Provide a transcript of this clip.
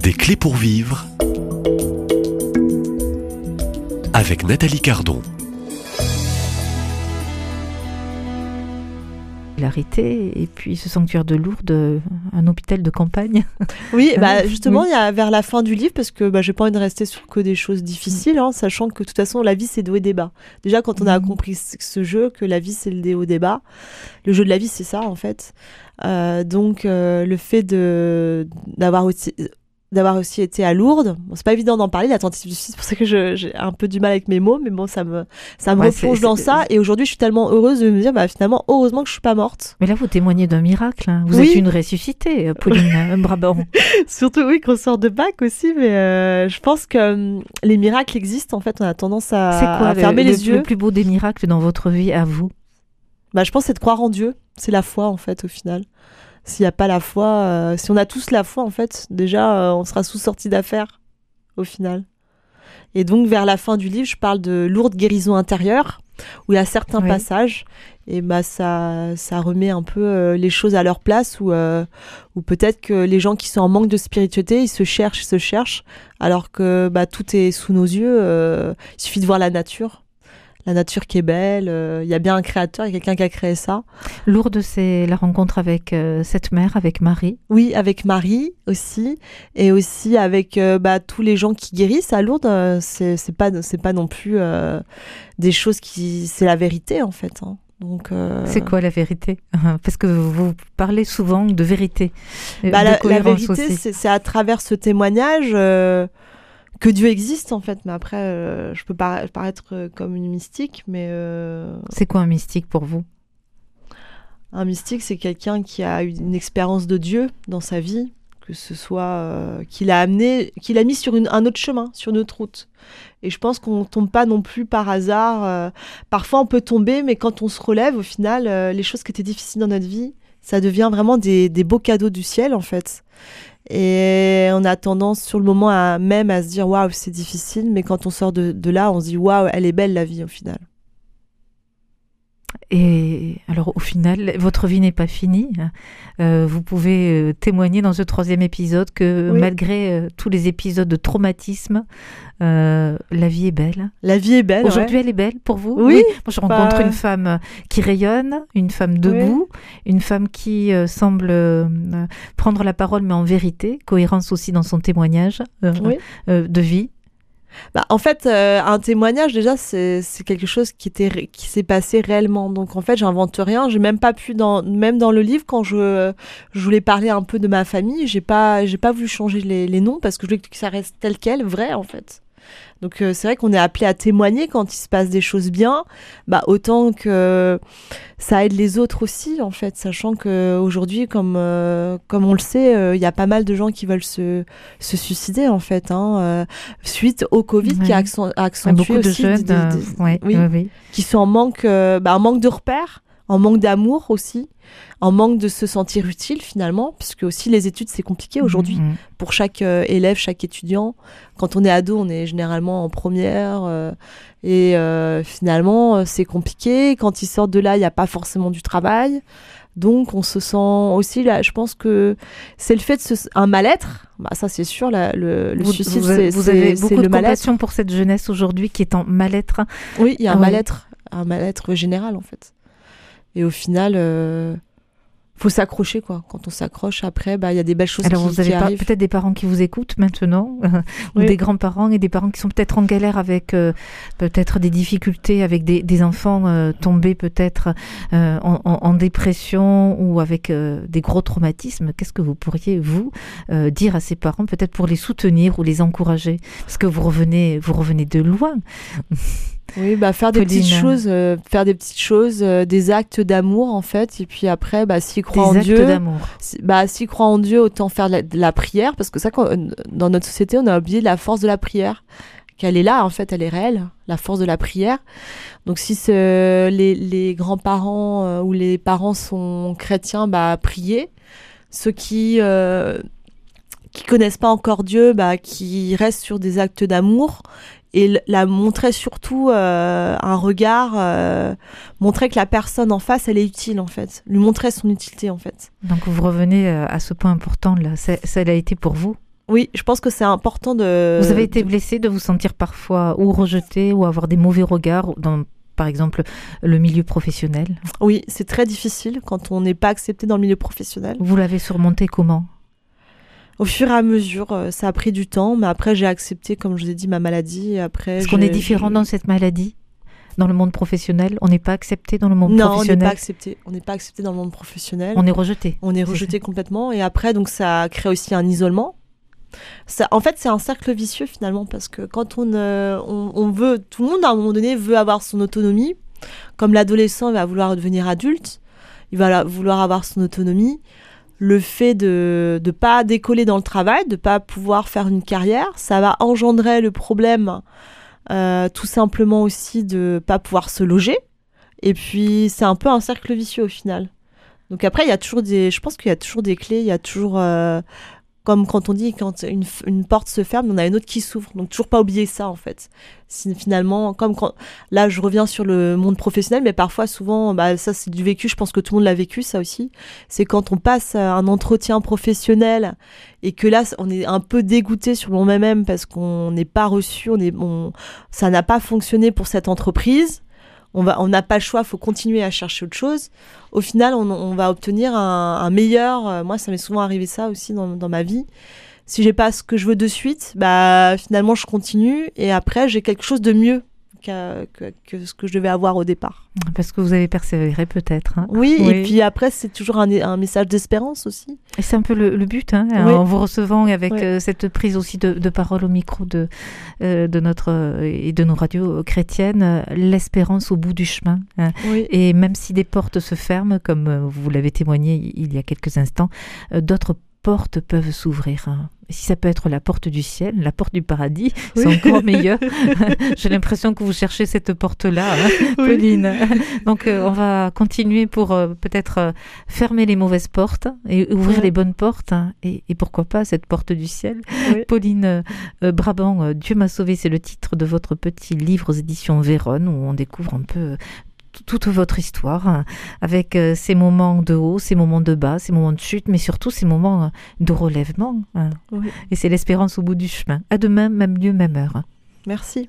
Des clés pour vivre avec Nathalie Cardon. L'arrêté et puis ce sanctuaire de Lourdes, un hôpital de campagne. Oui, justement, il y a vers la fin du livre, parce que j'ai pas envie de rester sur que des choses difficiles, sachant que de toute façon, la vie, c'est des hauts et des bas. Déjà, quand on a compris ce jeu, que la vie, c'est des hauts et des bas, le jeu de la vie, c'est ça, en fait. Donc, le fait d'avoir aussi été à Lourdes. Bon, c'est pas évident d'en parler, la tentative de suicide, c'est pour ça que j'ai un peu du mal avec mes mots, mais bon, ça me replonge dans ça. Et aujourd'hui, je suis tellement heureuse de me dire, finalement, heureusement que je suis pas morte. Mais là, vous témoignez d'un miracle. Hein. Vous êtes une ressuscitée, Pauline Brabant. Surtout, oui, qu'on sort de bac aussi, mais je pense que les miracles existent. En fait, on a tendance à fermer les yeux. Le plus beau des miracles dans votre vie, à vous? Je pense que c'est de croire en Dieu. C'est la foi, en fait, au final. S'il n'y a pas la foi, si on a tous la foi, en fait, déjà, on sera sortis d'affaires, au final. Et donc, vers la fin du livre, je parle de lourde guérison intérieure, où il y a certains passages, et ça remet un peu les choses à leur place, où peut-être que les gens qui sont en manque de spiritualité, ils se cherchent, alors que tout est sous nos yeux, il suffit de voir la nature. La nature qui est belle, il y a bien un créateur, il y a quelqu'un qui a créé ça. Lourdes, c'est la rencontre avec cette mère, avec Marie. Oui, avec Marie aussi, et aussi avec tous les gens qui guérissent à Lourdes. C'est pas non plus des choses c'est la vérité en fait. Donc, c'est quoi la vérité? Parce que vous parlez souvent de vérité. La vérité, c'est à travers ce témoignage que Dieu existe en fait, mais après je peux paraître comme une mystique, mais c'est quoi un mystique pour vous? Un mystique, c'est quelqu'un qui a eu une expérience de Dieu dans sa vie, que ce soit qu'il a mis sur un autre chemin, sur une autre route. Et je pense qu'on tombe pas non plus par hasard. Parfois on peut tomber, mais quand on se relève, au final, les choses qui étaient difficiles dans notre vie, ça devient vraiment des beaux cadeaux du ciel en fait. Et on a tendance sur le moment à se dire waouh, c'est difficile, mais quand on sort de là, on se dit waouh, elle est belle la vie au final. Et alors au final, votre vie n'est pas finie. Vous pouvez témoigner dans ce 3e épisode que malgré tous les épisodes de traumatisme, la vie est belle. La vie est belle. Aujourd'hui, elle est belle pour vous? Oui. Moi, je rencontre une femme qui rayonne, une femme debout, une femme qui semble prendre la parole, mais en vérité, cohérence aussi dans son témoignage de vie. En fait, un témoignage, déjà, c'est quelque chose qui s'est passé réellement. Donc, en fait, j'invente rien. J'ai même pas pu, même dans le livre, quand je voulais parler un peu de ma famille, j'ai pas voulu changer les noms parce que je voulais que ça reste tel quel, vrai, en fait. Donc, c'est vrai qu'on est appelé à témoigner quand il se passe des choses bien, autant que ça aide les autres aussi, en fait, sachant qu'aujourd'hui, comme on le sait, il y a pas mal de gens qui veulent se suicider, en fait, suite au Covid qui a accentué beaucoup aussi de jeunes qui sont en manque de repères, en manque d'amour aussi, en manque de se sentir utile finalement, puisque aussi les études c'est compliqué aujourd'hui pour chaque élève, chaque étudiant. Quand on est ado, on est généralement en première et finalement c'est compliqué. Quand ils sortent de là, il n'y a pas forcément du travail. Donc on se sent aussi là, je pense que c'est le fait de un mal-être, ça c'est sûr, le suicide vous avez beaucoup de mal-être. compassion pour cette jeunesse aujourd'hui qui est en mal-être. Oui, il y a un mal-être général en fait. Et au final, faut s'accrocher quoi. Quand on s'accroche, après, il y a des belles choses Alors, vous avez arrivent. Peut-être des parents qui vous écoutent maintenant, ou des grands-parents et des parents qui sont peut-être en galère avec peut-être des difficultés, avec des enfants tombés peut-être en dépression ou avec des gros traumatismes. Qu'est-ce que vous pourriez dire à ces parents, peut-être pour les soutenir ou les encourager, parce que vous revenez de loin. Oui, faire des petites choses, des actes d'amour en fait, et puis après, s'ils croient en Dieu, s'ils croient en Dieu, autant faire de la prière, parce que ça, dans notre société, on a oublié la force de la prière, qu'elle est là en fait, elle est réelle, la force de la prière. Donc si les grands-parents ou les parents sont chrétiens, prier. Ceux qui connaissent pas encore Dieu, qui restent sur des actes d'amour. Et montrer surtout un regard, montrer que la personne en face, elle est utile en fait, lui montrer son utilité en fait. Donc vous revenez à ce point important là, ça a été pour vous? Oui, je pense que c'est important de... Vous avez été blessée de vous sentir parfois ou rejetée ou avoir des mauvais regards dans, par exemple, le milieu professionnel? Oui, c'est très difficile quand on n'est pas accepté dans le milieu professionnel. Vous l'avez surmonté comment? Au fur et à mesure, ça a pris du temps, mais après j'ai accepté, comme je vous ai dit, ma maladie. Et après, est-ce qu'on est différent dans cette maladie? Dans le monde professionnel, on n'est pas accepté dans le monde professionnel? Non, on n'est pas accepté. On n'est pas accepté dans le monde professionnel. On est rejeté. On est rejeté complètement. Et après, donc ça crée aussi un isolement. Ça, en fait, c'est un cercle vicieux finalement, parce que quand on veut, tout le monde à un moment donné veut avoir son autonomie. Comme l'adolescent va vouloir devenir adulte, il va vouloir avoir son autonomie. Le fait de ne pas décoller dans le travail, de ne pas pouvoir faire une carrière, ça va engendrer le problème tout simplement aussi de ne pas pouvoir se loger. Et puis, c'est un peu un cercle vicieux au final. Donc après, je pense qu'il y a toujours des clés, il y a toujours... comme quand on dit, quand une porte se ferme, on a une autre qui s'ouvre. Donc, toujours pas oublier ça, en fait. Finalement, là, je reviens sur le monde professionnel, mais parfois, souvent, ça, c'est du vécu. Je pense que tout le monde l'a vécu, ça aussi. C'est quand on passe un entretien professionnel et que là, on est un peu dégoûté sur nous-mêmes parce qu'on n'est pas reçu, ça n'a pas fonctionné pour cette entreprise. On n'a pas le choix, il faut continuer à chercher autre chose. Au final, on va obtenir un meilleur... moi, ça m'est souvent arrivé ça aussi dans ma vie. Si j'ai pas ce que je veux de suite, finalement, je continue. Et après, j'ai quelque chose de mieux que ce que je devais avoir au départ. Parce que vous avez persévéré peut-être. Hein. Oui, et puis après, c'est toujours un message d'espérance aussi. Et c'est un peu le but, hein, oui. En vous recevant et avec cette prise aussi de parole au micro de notre et de nos radios chrétiennes, l'espérance au bout du chemin. Hein. Oui. Et même si des portes se ferment, comme vous l'avez témoigné il y a quelques instants, d'autres portes peuvent s'ouvrir. Hein. Si ça peut être la porte du ciel, la porte du paradis, c'est encore meilleur. J'ai l'impression que vous cherchez cette porte-là, hein, Pauline. Donc, on va continuer pour peut-être fermer les mauvaises portes et ouvrir les bonnes portes. Hein, et pourquoi pas cette porte du ciel. Pauline Brabant, Dieu m'a sauvé, c'est le titre de votre petit livre aux éditions Vérone, où on découvre un peu toute votre histoire, avec ces moments de haut, ces moments de bas, ces moments de chute, mais surtout ces moments de relèvement. Oui. Et c'est l'espérance au bout du chemin. À demain, même lieu, même heure. Merci.